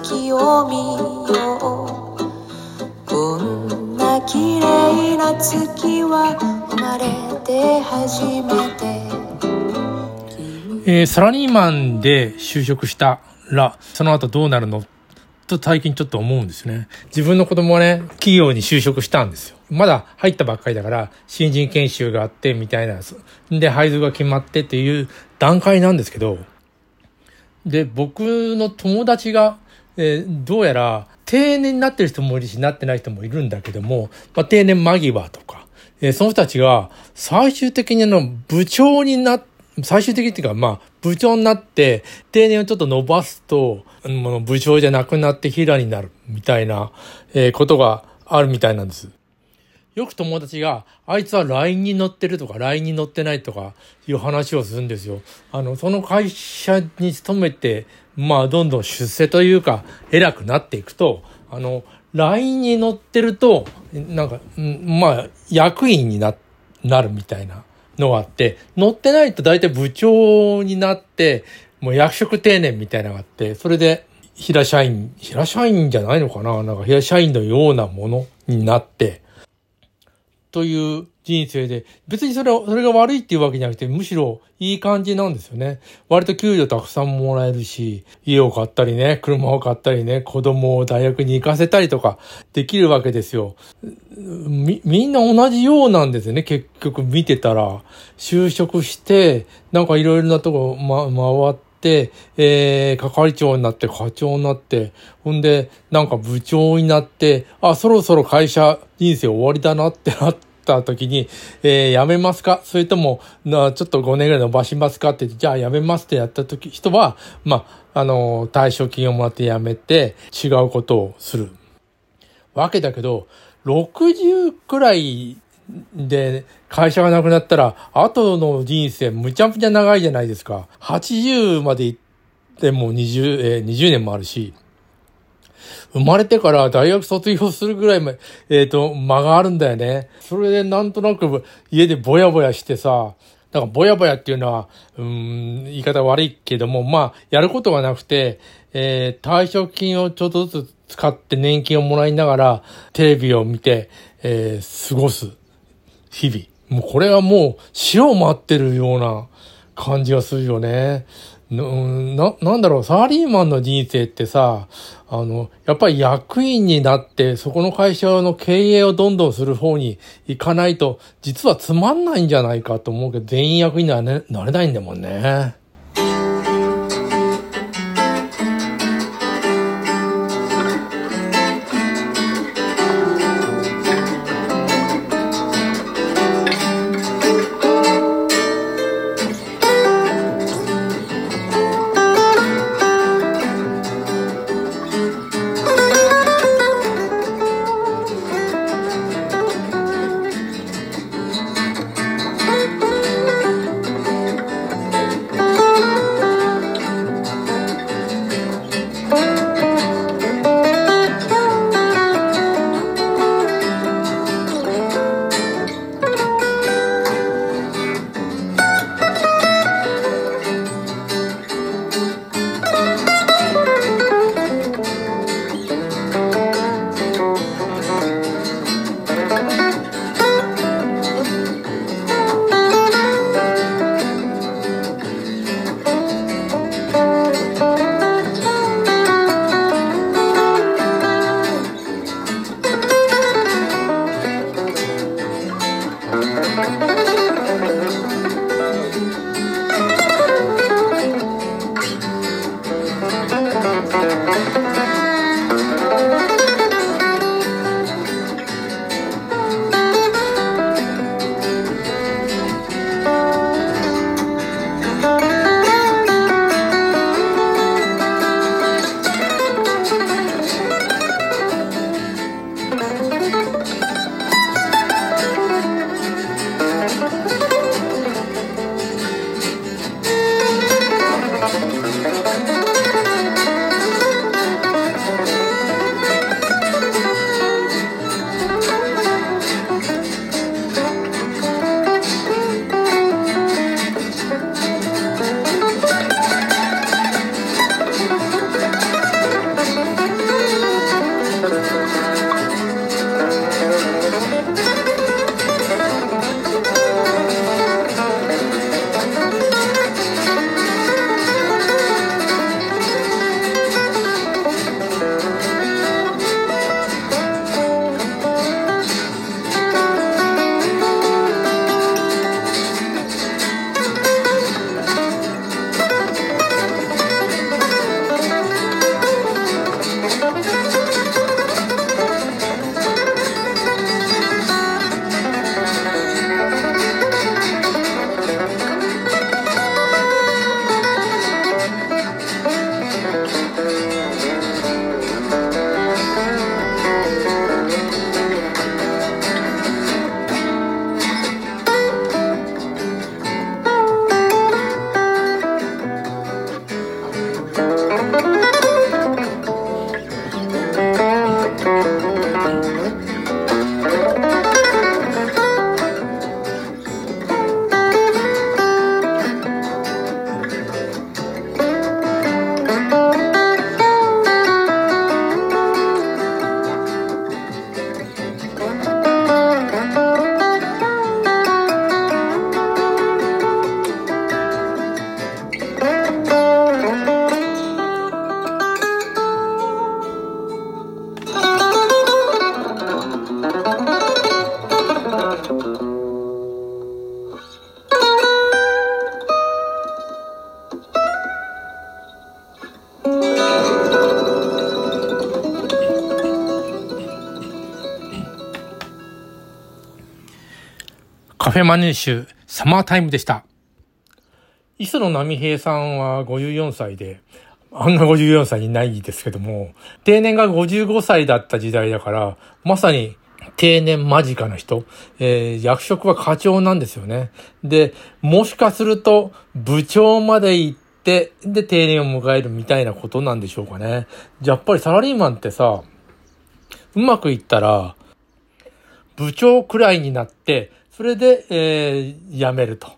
月を見よう。こんな綺麗な月は生まれて初めて。 サラリーマンで就職したらその後どうなるのと最近ちょっと思うんですね。自分の子供はね、企業に就職したんですよ。まだ入ったばっかりだから新人研修があってみたいな、で配属が決まってっていう段階なんですけど、で僕の友達が、どうやら定年になってる人もいるしなってない人もいるんだけども、定年間際とか、その人たちが最終的に部長に最終的っていうか部長になって定年をちょっと伸ばすと部長じゃなくなって平になるみたいな、ことがあるみたいなんです。よく友達があいつは LINE に乗ってるとか LINE に乗ってないとかいう話をするんですよ。その会社に勤めてどんどん出世というか偉くなっていくとLINE に乗ってると役員になるみたいなのがあって、乗ってないと大体部長になってもう役職定年みたいなのがあって、それで平社員じゃないのかな、平社員のようなものになってという人生で、別にそれが悪いっていうわけじゃなくて、むしろいい感じなんですよね。割と給料たくさんもらえるし、家を買ったりね、車を買ったりね、子供を大学に行かせたりとかできるわけですよ。みんな同じようなんですよね。結局見てたら、就職していろいろなとこ回って、係長になって課長になって、ほんで部長になって、そろそろ会社人生終わりだなってなった時に、辞めますか、それともちょっと5年ぐらい伸ばしますかって言って、じゃあ辞めますってやった人は退職金をもらって辞めて違うことをするわけだけど、60くらいで会社がなくなったら後の人生むちゃくちゃ長いじゃないですか。80まで行っても20年もあるし、生まれてから大学卒業するぐらい間があるんだよね。それでなんとなく家でぼやぼやしてさ、ぼやぼやっていうのは言い方悪いけども、やることがなくて、退職金をちょっとずつ使って年金をもらいながらテレビを見て、過ごす日々。もうこれはもう死を待ってるような感じがするよね。なんだろう、サラリーマンの人生ってさ、やっぱり役員になってそこの会社の経営をどんどんする方に行かないと実はつまんないんじゃないかと思うけど、全員役員にはなれないんだもんね。 カフェマネーシュサマータイムでした。磯野波平さんは54歳で、あんな54歳にないですけども、定年が55歳だった時代だから、まさに定年間近な人、役職は課長なんですよね。で、もしかすると部長まで行って、で定年を迎えるみたいなことなんでしょうかね。やっぱりサラリーマンってさ、うまくいったら、部長くらいになって、それで、辞めると。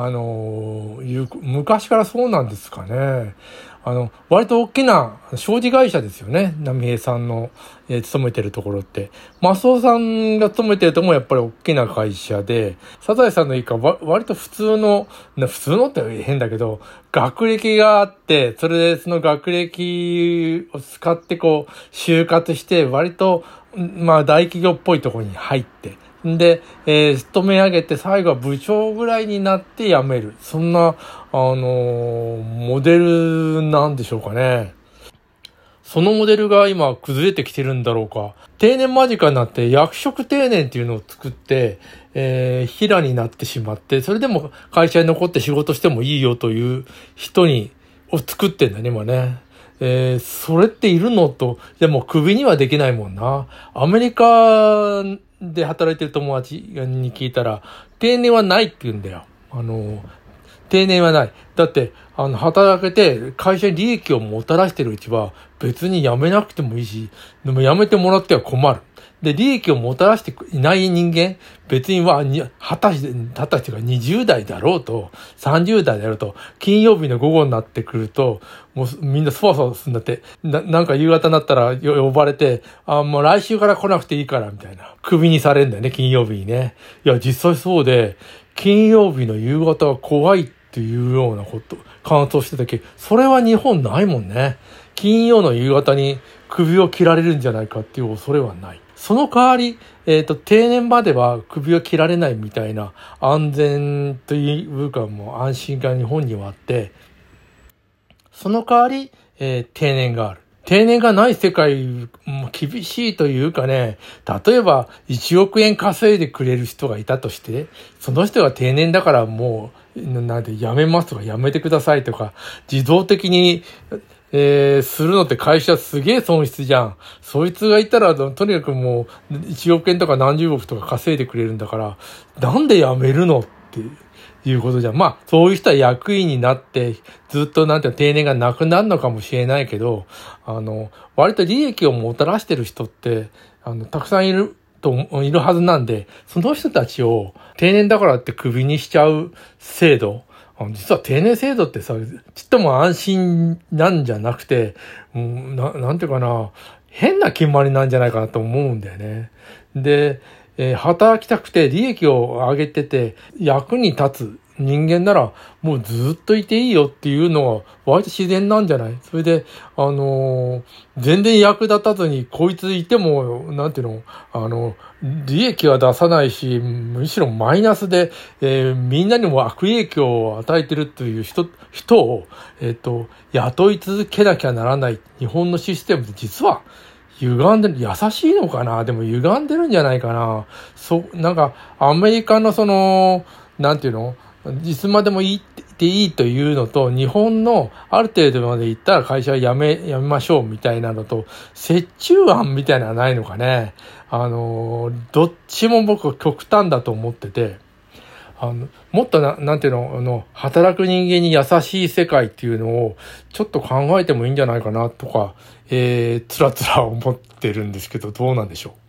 昔からそうなんですかね。割と大きな商事会社ですよね。波平さんの、勤めてるところって。マスオさんが勤めてるところもやっぱり大きな会社で、サザエさんの一家は割と普通のって変だけど、学歴があって、それでその学歴を使って就活して、割と、大企業っぽいところに入って、で、勤め上げて最後は部長ぐらいになって辞める。そんな、モデルなんでしょうかね。そのモデルが今崩れてきてるんだろうか。定年間近になって役職定年っていうのを作って、平になってしまって、それでも会社に残って仕事してもいいよという人を作ってんだね、今ね。それっているのと、でもクビにはできないもんな。アメリカで働いてる友達に聞いたら、定年はないって言うんだよ。定年はない。だって、働けて会社に利益をもたらしてるうちは別に辞めなくてもいいし、でも辞めてもらっては困る。で、利益をもたらしていない人間、別には、20歳が20代だろうと、30代だろうと、金曜日の午後になってくると、もうみんなそわそわするんだって、なんか夕方になったら呼ばれて、もう来週から来なくていいから、みたいな。クビにされるんだよね、金曜日にね。いや、実際そうで、金曜日の夕方は怖いっていうようなこと、感想してたけど、それは日本ないもんね。金曜の夕方に首を切られるんじゃないかっていう恐れはない。その代わり、定年までは首を切られないみたいな安全というかもう安心が日本にはあって、その代わり、定年がある。定年がない世界も厳しいというかね、例えば1億円稼いでくれる人がいたとして、その人が定年だからもう、辞めますとか辞めてくださいとか、自動的にするのって会社すげえ損失じゃん。そいつがいたら、とにかくもう1億円とか何十億とか稼いでくれるんだから、なんで辞めるのっていうことじゃん。そういう人は役員になって、ずっと定年がなくなるのかもしれないけど、割と利益をもたらしてる人って、たくさんいるはずなんで、その人たちを定年だからってクビにしちゃう制度、実は定年制度ってさ、ちっとも安心なんじゃなくて、なんていうかな、変な決まりなんじゃないかなと思うんだよね。で、働きたくて利益を上げてて役に立つ人間ならもうずっといていいよっていうのが割と自然なんじゃない？それで、全然役立たずにこいついても、利益は出さないし、むしろマイナスで、みんなにも悪影響を与えてるという人を、雇い続けなきゃならない日本のシステムって実は歪んでる、優しいのかな？でも歪んでるんじゃないかな。アメリカのいつまでもいいというのと、日本のある程度まで行ったら会社は辞めましょうみたいなのと、折衷案みたいなのはないのかね。どっちも僕は極端だと思ってて、もっと働く人間に優しい世界っていうのをちょっと考えてもいいんじゃないかなとか、つらつら思ってるんですけど、どうなんでしょう。